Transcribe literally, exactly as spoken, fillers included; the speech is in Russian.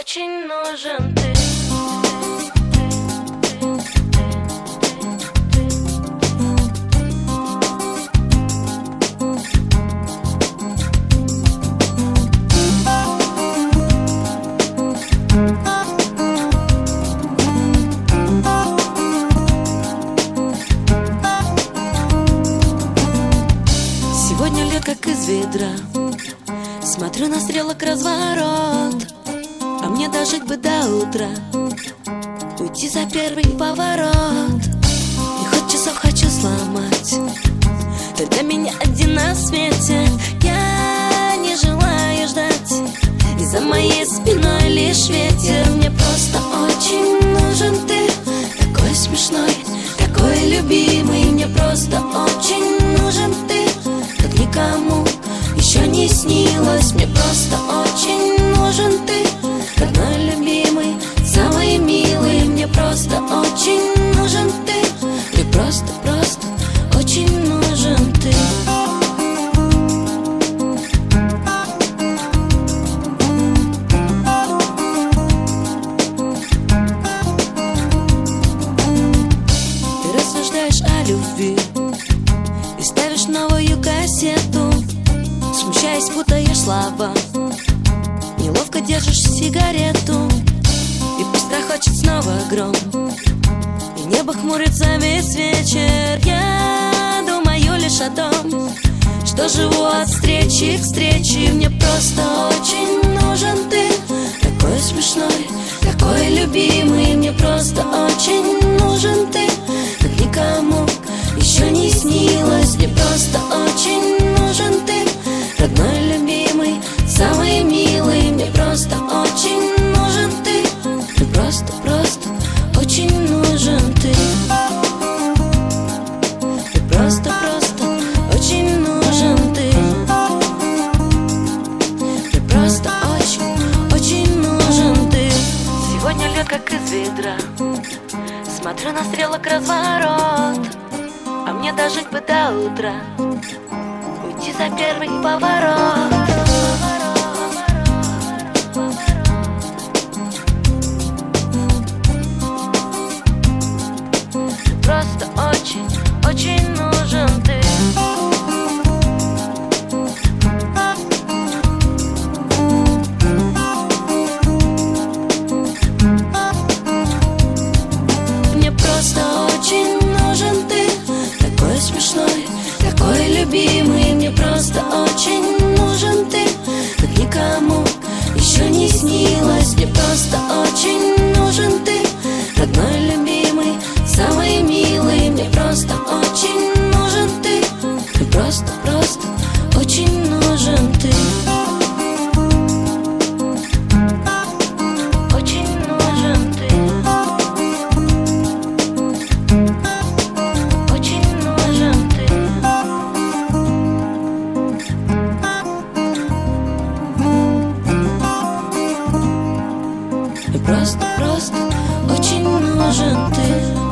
очень нужен ты. Сегодня льет как из ведра, смотрю на стрелок разворот, а мне дожить бы до утра, уйти за первый поворот. И хоть часов хочу сломать, только меня один на свете. Я не желаю ждать, и за моей спиной лишь ветер. Мне просто очень нужен ты, такой смешной, такой любимый. Мне просто очень нужен ты, как никому еще не снилось. Мне просто очень нужен ты, родной, любимый, самый милый. Мне просто очень нужен ты, ты просто, просто очень нужен ты. Ты рассуждаешь о любви и ставишь новую кассету, смущаясь, путаешь слова, неловко держишь сигарету. И пусть грохочет снова гром, и небо хмурится весь вечер. Я думаю лишь о том, что живу от встречи к встрече. Мне просто очень нужен ты, такой смешной, такой любимый. Мне просто очень нужен ты, как никому еще не снилось. Мне просто очень нужен ты, родной, любимый, самый милый. Мне просто очень нужен ты, ты просто, просто очень нужен ты. Ты просто, просто очень нужен ты. Ты просто очень, очень нужен ты. Сегодня льет как из ведра, смотрю на стрелок разворот, а мне дожить бы до утра, уйти за первый поворот. Ты просто очень, очень нужен ты. Мне просто очень нужен ты, такой смешной, такой любимый. Мне просто очень нужен ты, как никому еще не снилось. Мне просто очень нужен ты, родной, любимый, самый милый. Мне просто очень нужен ты, ты просто, просто очень нужен ты. Очень нужен ты. Очень нужен ты. Просто, просто очень нужен ты.